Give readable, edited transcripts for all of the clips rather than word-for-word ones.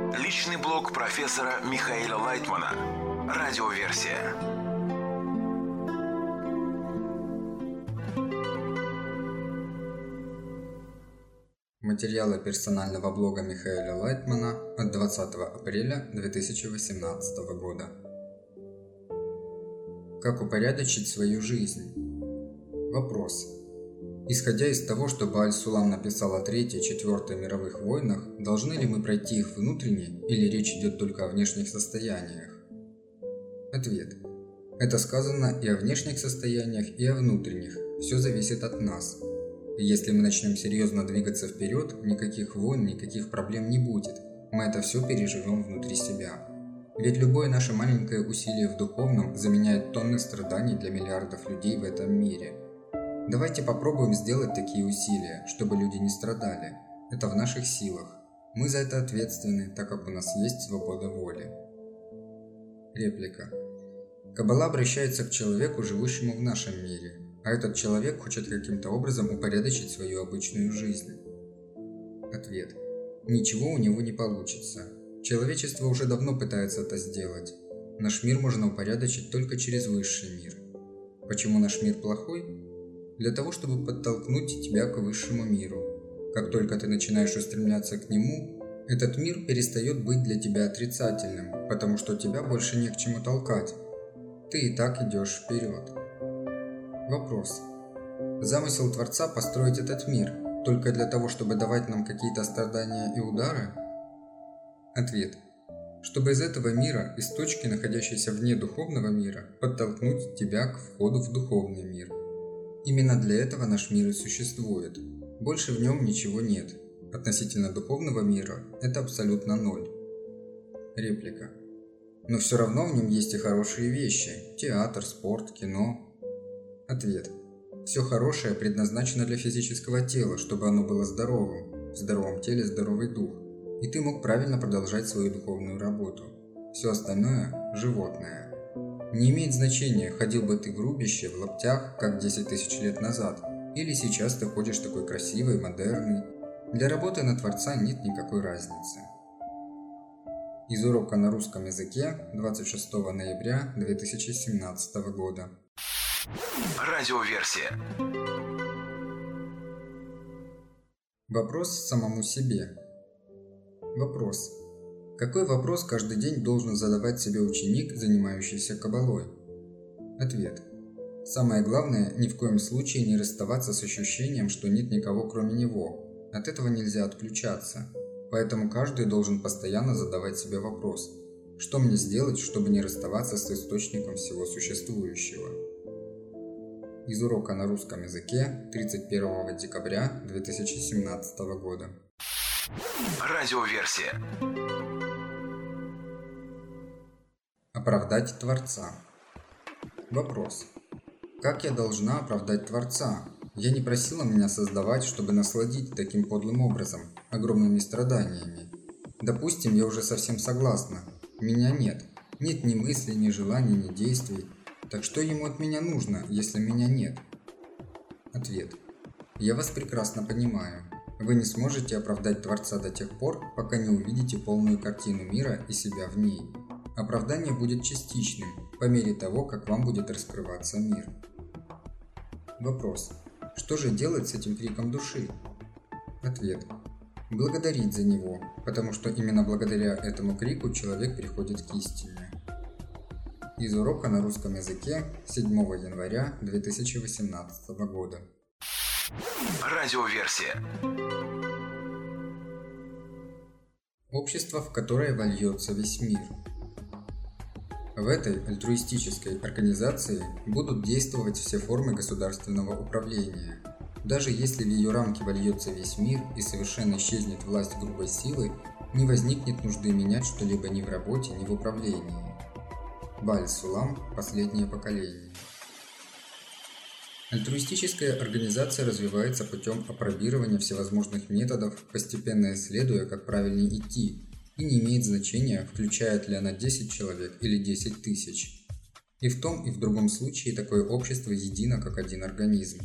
Личный блог профессора Михаила Лайтмана. Радиоверсия. Материалы персонального блога Михаила Лайтмана от 20 апреля 2018 года. Как упорядочить свою жизнь? Вопрос. Исходя из того, что Бааль-Сулам написал о Третьей и Четвертой мировых войнах, должны ли мы пройти их внутренне или речь идет только о внешних состояниях? Ответ. Это сказано и о внешних состояниях, и о внутренних. Все зависит от нас. И если мы начнем серьезно двигаться вперед, никаких войн, никаких проблем не будет. Мы это все переживем внутри себя. Ведь любое наше маленькое усилие в духовном заменяет тонны страданий для миллиардов людей в этом мире. Давайте попробуем сделать такие усилия, чтобы люди не страдали. Это в наших силах. Мы за это ответственны, так как у нас есть свобода воли. Реплика. Каббала обращается к человеку, живущему в нашем мире, а этот человек хочет каким-то образом упорядочить свою обычную жизнь. Ответ. Ничего у него не получится. Человечество уже давно пытается это сделать. Наш мир можно упорядочить только через высший мир. Почему наш мир плохой? Для того, чтобы подтолкнуть тебя к высшему миру. Как только ты начинаешь устремляться к нему, этот мир перестает быть для тебя отрицательным, потому что тебя больше не к чему толкать. Ты и так идешь вперед. Вопрос. Замысел Творца построить этот мир только для того, чтобы давать нам какие-то страдания и удары? Ответ. Чтобы из этого мира, из точки, находящейся вне духовного мира, подтолкнуть тебя к входу в духовный мир. Именно для этого наш мир и существует. Больше в нем ничего нет. Относительно духовного мира это абсолютно ноль. Реплика. Но все равно в нем есть и хорошие вещи. Театр, спорт, кино. Ответ. Все хорошее предназначено для физического тела, чтобы оно было здоровым. В здоровом теле здоровый дух. И ты мог правильно продолжать свою духовную работу. Все остальное – животное. Не имеет значения, ходил бы ты в рубище, в лаптях, как 10 тысяч лет назад, или сейчас ты ходишь такой красивый, модерный. Для работы на Творца нет никакой разницы. Из урока на русском языке 26 ноября 2017 года. Радиоверсия. Вопрос самому себе. Вопрос. Какой вопрос каждый день должен задавать себе ученик, занимающийся каббалой? Ответ. Самое главное, ни в коем случае не расставаться с ощущением, что нет никого кроме него. От этого нельзя отключаться. Поэтому каждый должен постоянно задавать себе вопрос. Что мне сделать, чтобы не расставаться с источником всего существующего? Из урока на русском языке 31 декабря 2017 года. Радиоверсия. Оправдать Творца. Вопрос. Как я должна оправдать Творца? Я не просила меня создавать, чтобы насладить таким подлым образом, огромными страданиями. Допустим, я уже совсем согласна. Меня нет. Нет ни мыслей, ни желаний, ни действий. Так что ему от меня нужно, если меня нет? Ответ. Я вас прекрасно понимаю. Вы не сможете оправдать Творца до тех пор, пока не увидите полную картину мира и себя в ней. Оправдание будет частичным, по мере того, как вам будет раскрываться мир. Вопрос. Что же делать с этим криком души? Ответ. Благодарить за него, потому что именно благодаря этому крику человек приходит к истине. Из урока на русском языке 7 января 2018 года. Радиоверсия. Общество, в которое вольется весь мир. В этой альтруистической организации будут действовать все формы государственного управления. Даже если в ее рамки вольется весь мир и совершенно исчезнет власть грубой силы, не возникнет нужды менять что-либо ни в работе, ни в управлении. Бааль-Сулам. Последнее поколение. Альтруистическая организация развивается путем апробирования всевозможных методов, постепенно исследуя, как правильнее идти, и не имеет значения, включает ли она 10 человек или 10 тысяч. И в том, и в другом случае такое общество едино как один организм.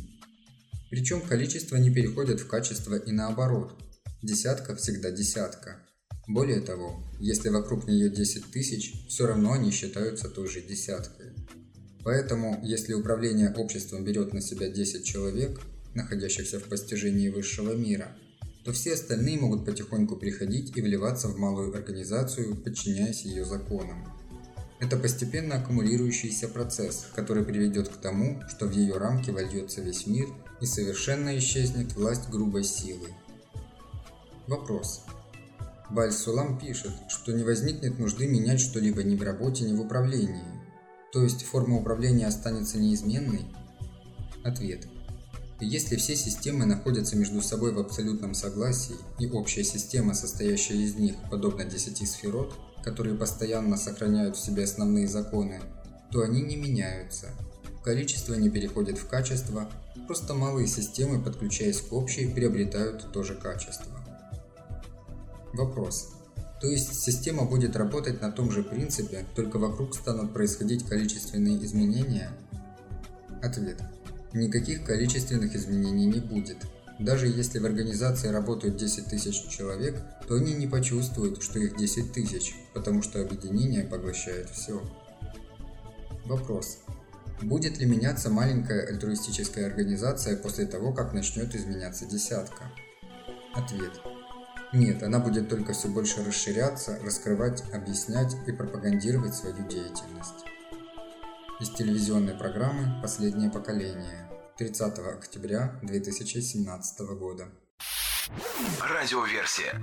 Причем количество не переходит в качество и наоборот. Десятка всегда десятка. Более того, если вокруг нее 10 тысяч, все равно они считаются той же десяткой. Поэтому, если управление обществом берет на себя 10 человек, находящихся в постижении высшего мира, то все остальные могут потихоньку приходить и вливаться в малую организацию, подчиняясь ее законам. Это постепенно аккумулирующийся процесс, который приведет к тому, что в ее рамки вольется весь мир и совершенно исчезнет власть грубой силы. Вопрос. Бааль-Сулам пишет, что не возникнет нужды менять что-либо ни в работе, ни в управлении. То есть форма управления останется неизменной? Ответ. Если все системы находятся между собой в абсолютном согласии, и общая система, состоящая из них, подобна 10 сферот, которые постоянно сохраняют в себе основные законы, то они не меняются. Количество не переходит в качество, просто малые системы, подключаясь к общей, приобретают то же качество. Вопрос. То есть система будет работать на том же принципе, только вокруг станут происходить количественные изменения? Ответ. Никаких количественных изменений не будет. Даже если в организации работают 10 тысяч человек, то они не почувствуют, что их 10 тысяч, потому что объединение поглощает все. Вопрос. Будет ли меняться маленькая альтруистическая организация после того, как начнет изменяться десятка? Ответ. Нет, она будет только все больше расширяться, раскрывать, объяснять и пропагандировать свою деятельность. Из телевизионной программы «Последнее поколение». 30 октября 2017 года. Радиоверсия.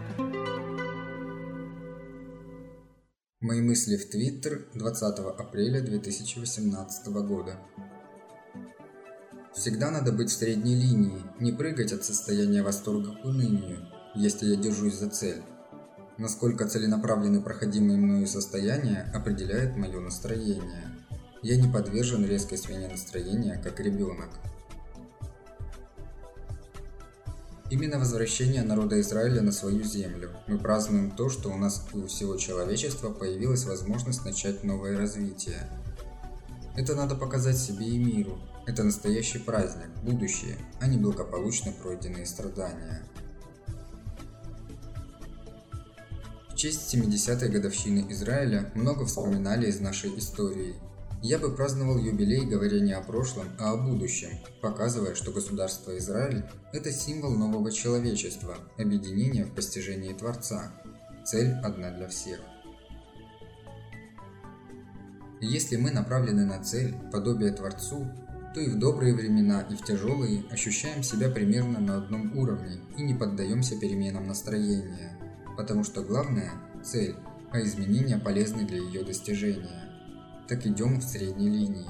Мои мысли в Твиттер 20 апреля 2018 года. Всегда надо быть в средней линии, не прыгать от состояния восторга к унынию, если я держусь за цель. Насколько целенаправлены проходимые мною состояния, определяет мое настроение. Я не подвержен резкой смене настроения, как ребенок. Именно возвращение народа Израиля на свою землю мы празднуем то, что у нас и у всего человечества появилась возможность начать новое развитие. Это надо показать себе и миру. Это настоящий праздник, будущее, а не благополучно пройденные страдания. В честь 70-й годовщины Израиля много вспоминали из нашей истории. Я бы праздновал юбилей, говоря не о прошлом, а о будущем, показывая, что государство Израиль – это символ нового человечества, объединения в постижении Творца. Цель одна для всех. Если мы направлены на цель, подобие Творцу, то и в добрые времена, и в тяжелые ощущаем себя примерно на одном уровне и не поддаемся переменам настроения, потому что главное – цель, а изменения полезны для ее достижения. Так идем в средней линии.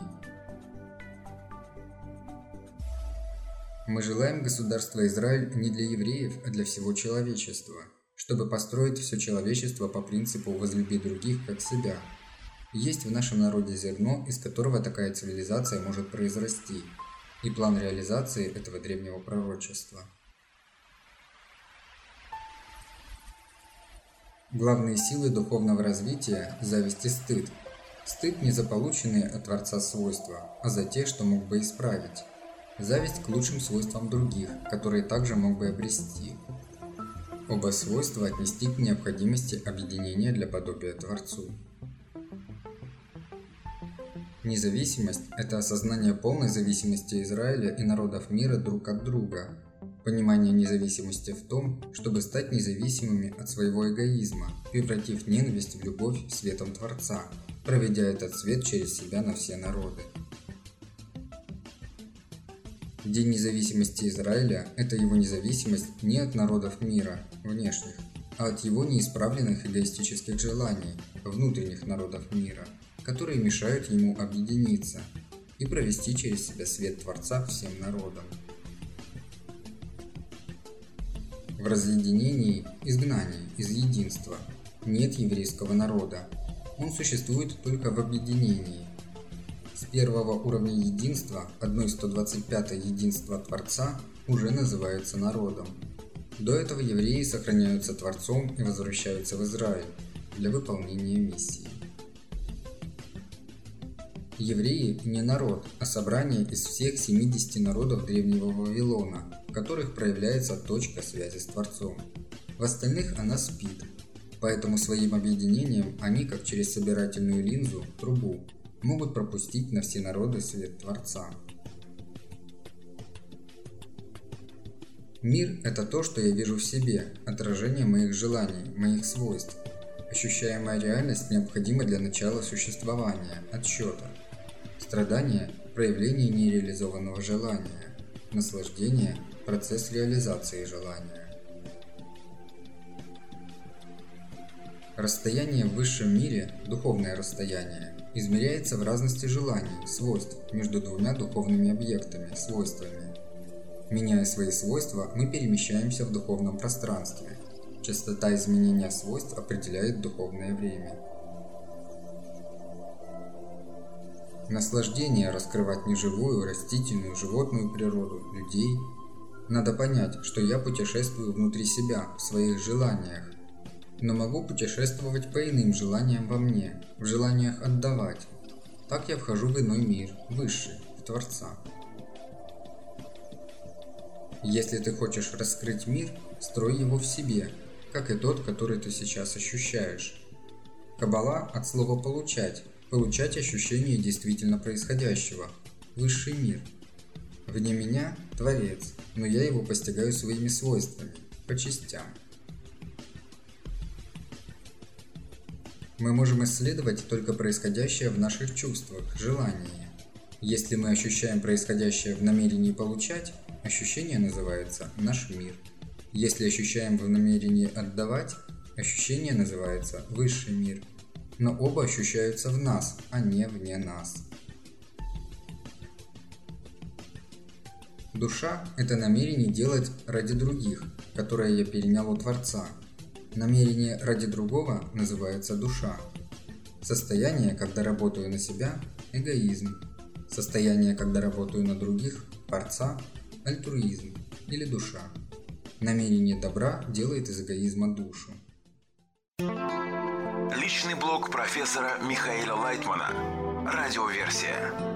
Мы желаем государства Израиль не для евреев, а для всего человечества, чтобы построить все человечество по принципу «возлюби других, как себя». Есть в нашем народе зерно, из которого такая цивилизация может произрасти, и план реализации этого древнего пророчества. Главные силы духовного развития – зависть и стыд. Стыд не за полученные от Творца свойства, а за те, что мог бы исправить. Зависть к лучшим свойствам других, которые также мог бы обрести. Оба свойства отнести к необходимости объединения для подобия Творцу. Независимость – это осознание полной зависимости Израиля и народов мира друг от друга. Понимание независимости в том, чтобы стать независимыми от своего эгоизма, превратив ненависть в любовь светом Творца, проведя этот свет через себя на все народы. День независимости Израиля – это его независимость не от народов мира, внешних, а от его неисправленных эгоистических желаний, внутренних народов мира, которые мешают ему объединиться и провести через себя свет Творца всем народам. В разъединении, изгнании из единства нет еврейского народа. Он существует только в объединении. С первого уровня единства, 1/125 единства Творца, уже называется народом. До этого евреи сохраняются Творцом и возвращаются в Израиль для выполнения миссии. Евреи не народ, а собрание из всех 70 народов древнего Вавилона, в которых проявляется точка связи с Творцом. В остальных она спит. Поэтому своим объединением они, как через собирательную линзу, трубу, могут пропустить на все народы свет Творца. Мир – это то, что я вижу в себе, отражение моих желаний, моих свойств. Ощущаемая реальность необходима для начала существования, отсчета. Страдание – проявление нереализованного желания. Наслаждение – процесс реализации желания. Расстояние в высшем мире, духовное расстояние, измеряется в разности желаний, свойств между двумя духовными объектами, свойствами. Меняя свои свойства, мы перемещаемся в духовном пространстве. Частота изменения свойств определяет духовное время. Наслаждение раскрывать неживую, растительную, животную природу, людей. Надо понять, что я путешествую внутри себя, в своих желаниях, но могу путешествовать по иным желаниям во мне, в желаниях отдавать. Так я вхожу в иной мир, высший, в Творца. Если ты хочешь раскрыть мир, строй его в себе, как и тот, который ты сейчас ощущаешь. Каббала от слова «получать», получать ощущение действительно происходящего, высший мир. Вне меня – Творец, но я его постигаю своими свойствами, по частям. Мы можем исследовать только происходящее в наших чувствах, желании. Если мы ощущаем происходящее в намерении получать, ощущение называется «наш мир». Если ощущаем в намерении отдавать, ощущение называется «высший мир». Но оба ощущаются в нас, а не вне нас. Душа – это намерение делать ради других, которое я перенял у Творца. Намерение ради другого называется душа. Состояние, когда работаю на себя – эгоизм. Состояние, когда работаю на других – Творца – альтруизм или душа. Намерение добра делает из эгоизма душу. Личный блог профессора Михаила Лайтмана. Радиоверсия.